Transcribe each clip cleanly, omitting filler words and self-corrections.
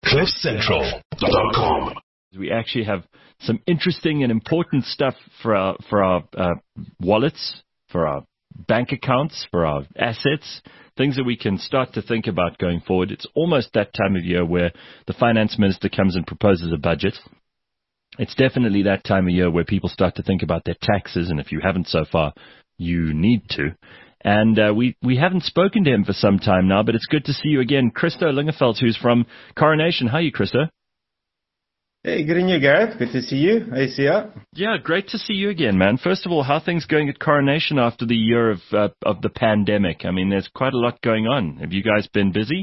CliffCentral.com. We actually have some interesting and important stuff for our wallets, for our bank accounts, for our assets, things that we can start to think about going forward. It's almost that time of year where the finance minister comes and proposes a budget. It's definitely that time of year where people start to think about their taxes, and if you haven't so far, you need to. And we haven't spoken to him for some time now, but it's good to see you again. Christo Lingerfeld, who's from Coronation. How are you, Christo? Hey, good on you, Gareth. Good to see you. Hey, see ya. Yeah, great to see you again, man. First of all, how are things going at Coronation after the year of the pandemic? I mean, there's quite a lot going on. Have you guys been busy?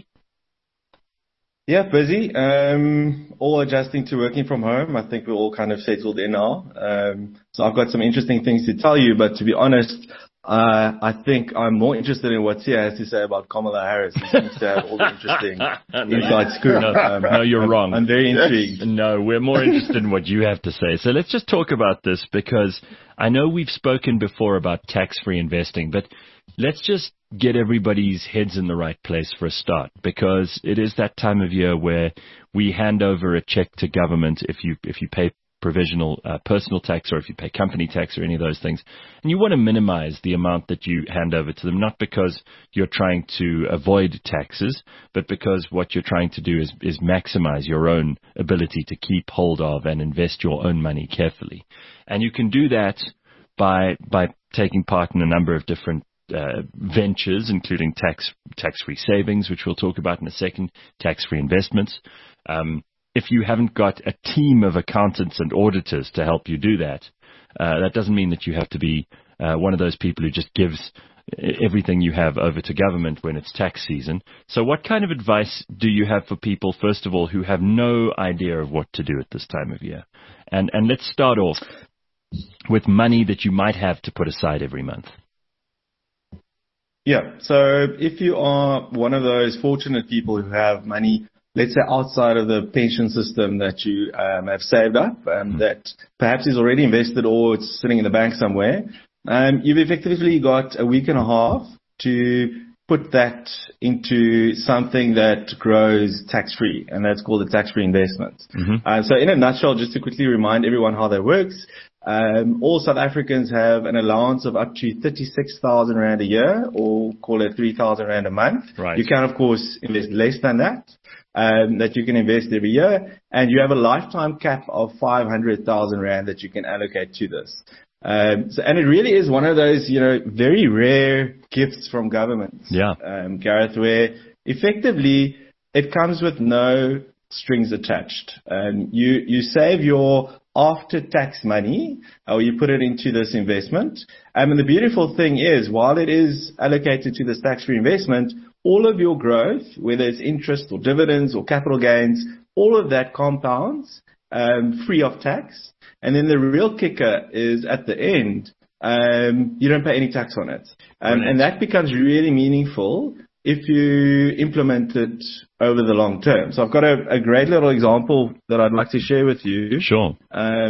Yeah, busy. All adjusting to working from home. I think we're all kind of settled in now. So I've got some interesting things to tell you, but to be honest, I think I'm more interested in what Sia has to say about Kamala Harris. He seems to have all the interesting inside scoop. No, you're wrong. I'm very intrigued. No, we're more interested in what you have to say. So let's just talk about this, because I know we've spoken before about tax-free investing, but let's just get everybody's heads in the right place for a start, because it is that time of year where we hand over a check to government if you pay provisional personal tax, or if you pay company tax, or any of those things, and you want to minimize the amount that you hand over to them, not because you're trying to avoid taxes, but because what you're trying to do is maximize your own ability to keep hold of and invest your own money carefully. And you can do that by taking part in a number of different ventures, including tax-free savings, which we'll talk about in a second, tax-free investments. If you haven't got a team of accountants and auditors to help you do that, that doesn't mean that you have to be one of those people who just gives everything you have over to government when it's tax season. So what kind of advice do you have for people, first of all, who have no idea of what to do at this time of year? And let's start off with money that you might have to put aside every month. Yeah, so if you are one of those fortunate people who have money, let's say outside of the pension system, that you have saved up, that perhaps is already invested or it's sitting in the bank somewhere, you've effectively got a week and a half to put that into something that grows tax-free, and that's called a tax-free investment. So in a nutshell, just to quickly remind everyone how that works, all South Africans have an allowance of up to 36,000 Rand a year, or call it 3,000 Rand a month. Right. You can, of course, invest less than that. That you can invest every year, and you have a lifetime cap of 500,000 Rand that you can allocate to this. And it really is one of those, very rare gifts from governments, Gareth, where effectively it comes with no strings attached. You save your after-tax money, or you put it into this investment. And the beautiful thing is, while it is allocated to this tax-free investment, all of your growth, whether it's interest or dividends or capital gains, all of that compounds free of tax. And then the real kicker is at the end, you don't pay any tax on it. And that becomes really meaningful if you implement it over the long term. So I've got a great little example that I'd like to share with you. Sure.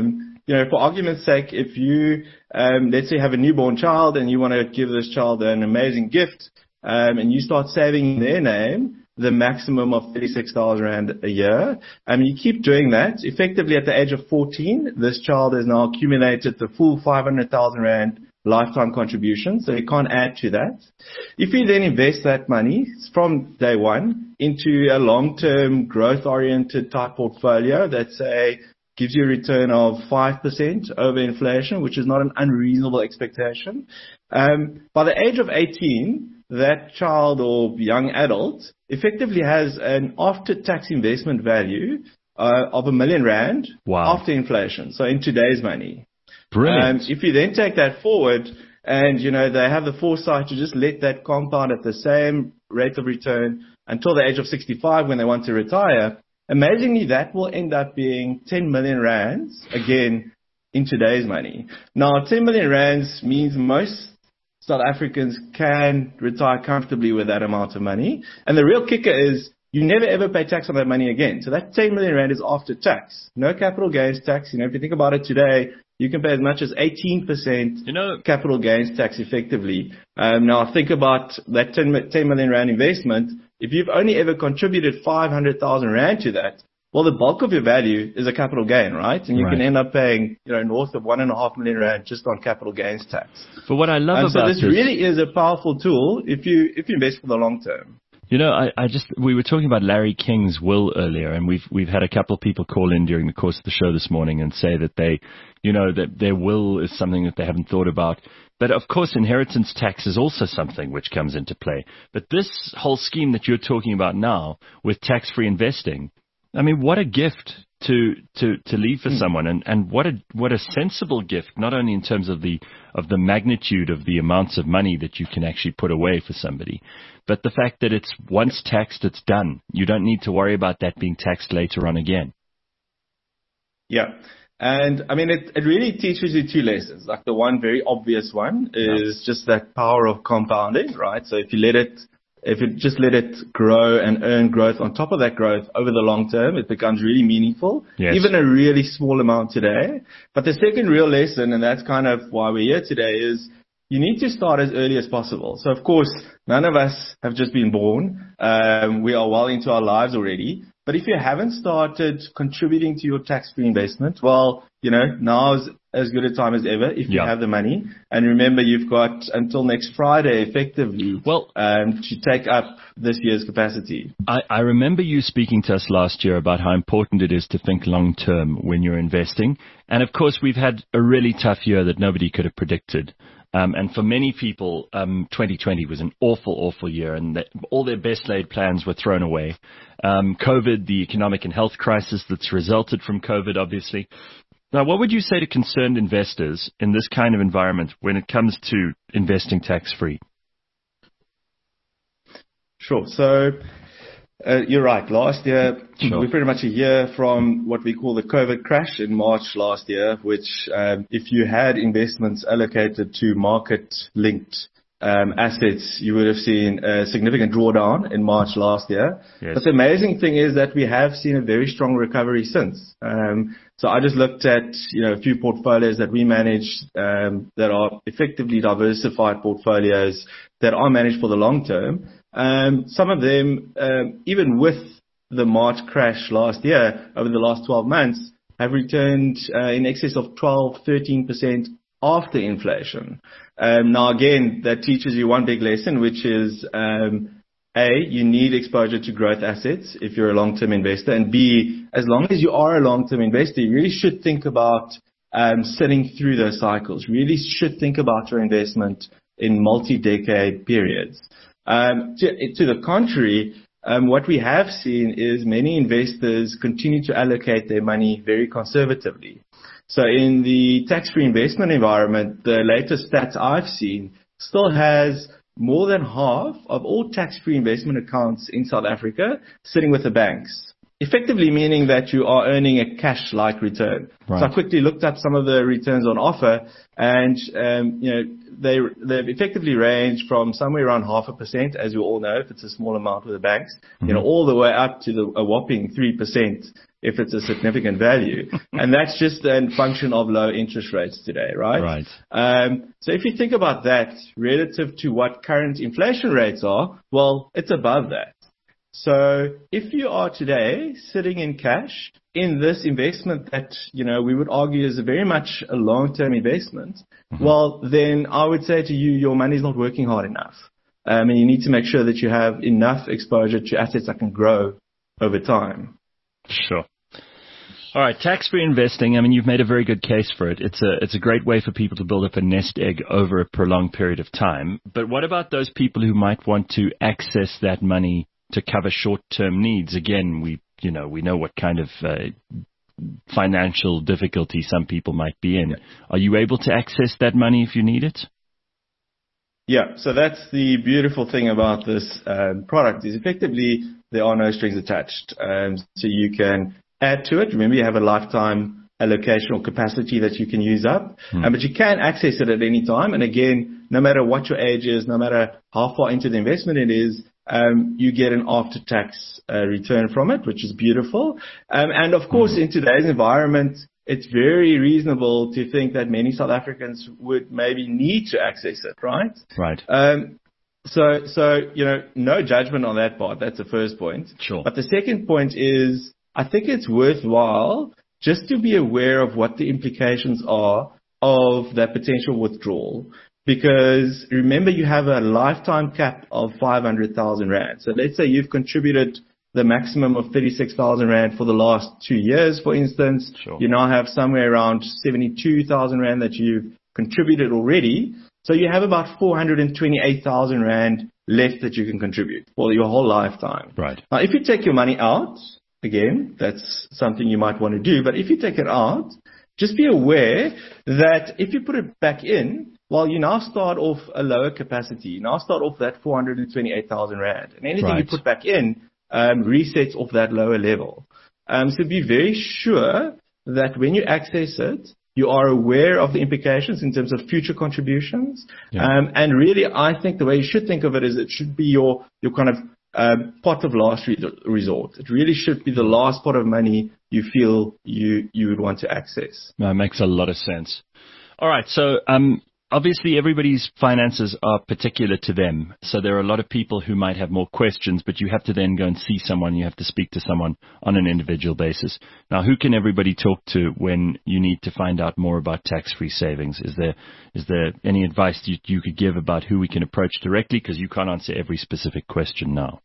For argument's sake, if you, let's say, have a newborn child and you want to give this child an amazing gift, and you start saving in their name the maximum of 36,000 Rand a year, and you keep doing that, effectively at the age of 14, this child has now accumulated the full 500,000 Rand lifetime contribution, so you can't add to that. If you then invest that money from day one into a long-term growth-oriented type portfolio that, say, gives you a return of 5% over inflation, which is not an unreasonable expectation, by the age of 18, that child or young adult effectively has an after-tax investment value of R1 million after inflation, so in today's money. Brilliant. If you then take that forward and, they have the foresight to just let that compound at the same rate of return until the age of 65 when they want to retire, amazingly, that will end up being 10 million rands, again, in today's money. Now, 10 million rands means most South Africans can retire comfortably with that amount of money. And the real kicker is you never ever pay tax on that money again. So that 10 million Rand is after tax. No capital gains tax. If you think about it today, you can pay as much as 18% capital gains tax effectively. Now think about that 10 million Rand investment. if you've only ever contributed 500,000 Rand to that, well, the bulk of your value is a capital gain, right? And you can end up paying, north of 1.5 million Rand just on capital gains tax. But what I love about this really is a powerful tool if you invest for the long term. We were talking about Larry King's will earlier, and we've had a couple of people call in during the course of the show this morning and say that that their will is something that they haven't thought about. But of course, inheritance tax is also something which comes into play. But this whole scheme that you're talking about now with tax-free investing, I mean, what a gift to leave for someone, and what a sensible gift, not only in terms of the magnitude of the amounts of money that you can actually put away for somebody, but the fact that it's once taxed, it's done. You don't need to worry about that being taxed later on again. Yeah. And I mean, it really teaches you two lessons. Like the one very obvious one is just that power of compounding, right? So if you just let it grow and earn growth on top of that growth over the long term, it becomes really meaningful, even a really small amount today. But the second real lesson, and that's kind of why we're here today, is you need to start as early as possible. So of course, none of us have just been born. We are well into our lives already. But if you haven't started contributing to your tax-free investment, well, now's as good a time as ever if you have the money. And remember, you've got until next Friday, effectively, to take up this year's capacity. I remember you speaking to us last year about how important it is to think long-term when you're investing. And of course, we've had a really tough year that nobody could have predicted. And for many people, 2020 was an awful, awful year, and all their best laid plans were thrown away. COVID, the economic and health crisis that's resulted from COVID, obviously. Now, what would you say to concerned investors in this kind of environment when it comes to investing tax-free? Sure. So you're right. Last year, we're pretty much a year from what we call the COVID crash in March last year, which if you had investments allocated to market-linked assets, you would have seen a significant drawdown in March last year. Yes. But the amazing thing is that we have seen a very strong recovery since. So I just looked at a few portfolios that we manage that are effectively diversified portfolios that are managed for the long term. Some of them, even with the March crash last year, over the last 12 months, have returned in excess of 12-13% after inflation. Now, again, that teaches you one big lesson, which is, A, you need exposure to growth assets if you're a long-term investor. And B, as long as you are a long-term investor, you really should think about sitting through those cycles. Really should think about your investment in multi-decade periods. To the contrary, what we have seen is many investors continue to allocate their money very conservatively. So in the tax-free investment environment, the latest stats I've seen still has more than half of all tax-free investment accounts in South Africa sitting with the banks, effectively meaning that you are earning a cash-like return. Right. So I quickly looked up some of the returns on offer, and they've effectively ranged from somewhere around 0.5%, as you all know, if it's a small amount with the banks, all the way up to a whopping 3% if it's a significant value. And that's just a function of low interest rates today, right? Right. So if you think about that relative to what current inflation rates are, well, it's above that. So if you are today sitting in cash in this investment that, we would argue is very much a long-term investment, well, then I would say to you, your money's not working hard enough. And you need to make sure that you have enough exposure to assets that can grow over time. Sure. All right, tax-free investing, I mean, you've made a very good case for it. It's a great way for people to build up a nest egg over a prolonged period of time. But what about those people who might want to access that money to cover short-term needs? Again, we know what kind of financial difficulty some people might be in. Are you able to access that money if you need it? Yeah, so that's the beautiful thing about this product is effectively there are no strings attached. So you can add to it. Remember, you have a lifetime allocation or capacity that you can use up, but you can access it at any time. And again, no matter what your age is, no matter how far into the investment it is, you get an after-tax return from it, which is beautiful. And of course, in today's environment, it's very reasonable to think that many South Africans would maybe need to access it, right? Right. So, no judgment on that part. That's the first point. Sure. But the second point is, I think it's worthwhile just to be aware of what the implications are of that potential withdrawal. Because remember, you have a lifetime cap of 500,000 Rand. So let's say you've contributed the maximum of 36,000 Rand for the last 2 years, for instance. Sure. You now have somewhere around 72,000 Rand that you've contributed already. So you have about 428,000 Rand left that you can contribute for your whole lifetime. Right. Now, if you take your money out, again, that's something you might want to do. But if you take it out, just be aware that if you put it back in, well, you now start off a lower capacity. You now start off that 428,000 Rand. And anything you put back in resets off that lower level. So be very sure that when you access it, you are aware of the implications in terms of future contributions. Yeah. And really, I think the way you should think of it is it should be your kind of pot of last resort. It really should be the last pot of money you feel you would want to access. That makes a lot of sense. All right. So obviously, everybody's finances are particular to them. So there are a lot of people who might have more questions, but you have to then go and see someone. You have to speak to someone on an individual basis. Now, who can everybody talk to when you need to find out more about tax-free savings? Is there any advice you could give about who we can approach directly? Because you can't answer every specific question now.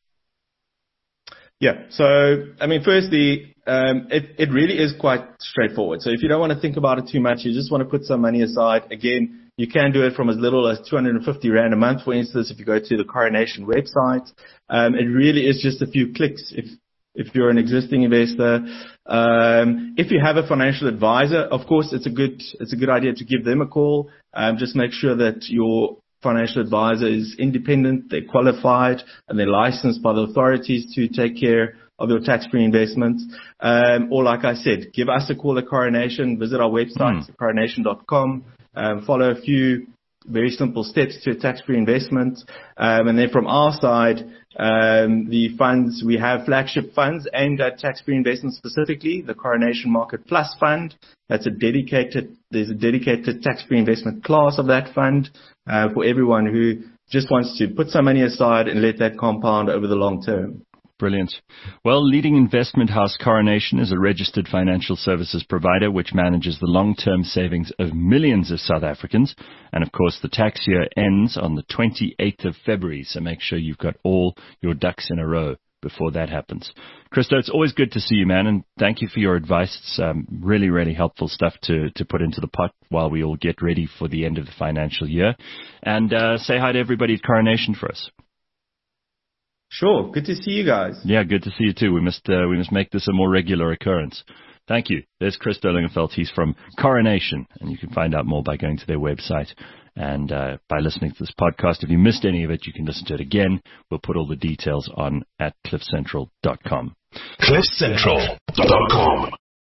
Yeah. So, I mean, firstly, it really is quite straightforward. So if you don't want to think about it too much, you just want to put some money aside. Again, you can do it from as little as 250 Rand a month, for instance, if you go to the Coronation website. It really is just a few clicks if you're an existing investor. If you have a financial advisor, of course, it's a good idea to give them a call. Just make sure that your financial advisor is independent, they're qualified, and they're licensed by the authorities to take care of your tax-free investments. Or like I said, give us a call at Coronation, visit our website, coronation.com, follow a few very simple steps to a tax-free investment. And then from our side, the funds, we have flagship funds aimed at tax-free investments specifically, the Coronation Market Plus Fund. There's a dedicated tax-free investment class of that fund for everyone who just wants to put some money aside and let that compound over the long term. Brilliant. Well, leading investment house Coronation is a registered financial services provider which manages the long-term savings of millions of South Africans. And of course, the tax year ends on the 28th of February. So make sure you've got all your ducks in a row before that happens. Christo, it's always good to see you, man. And thank you for your advice. It's really, really helpful stuff to put into the pot while we all get ready for the end of the financial year. And say hi to everybody at Coronation for us. Sure. Good to see you guys. Yeah, good to see you too. We must make this a more regular occurrence. Thank you. There's Christo Lingenfeldt. He's from Coronation, and you can find out more by going to their website and by listening to this podcast. If you missed any of it, you can listen to it again. We'll put all the details on at cliffcentral.com. cliffcentral.com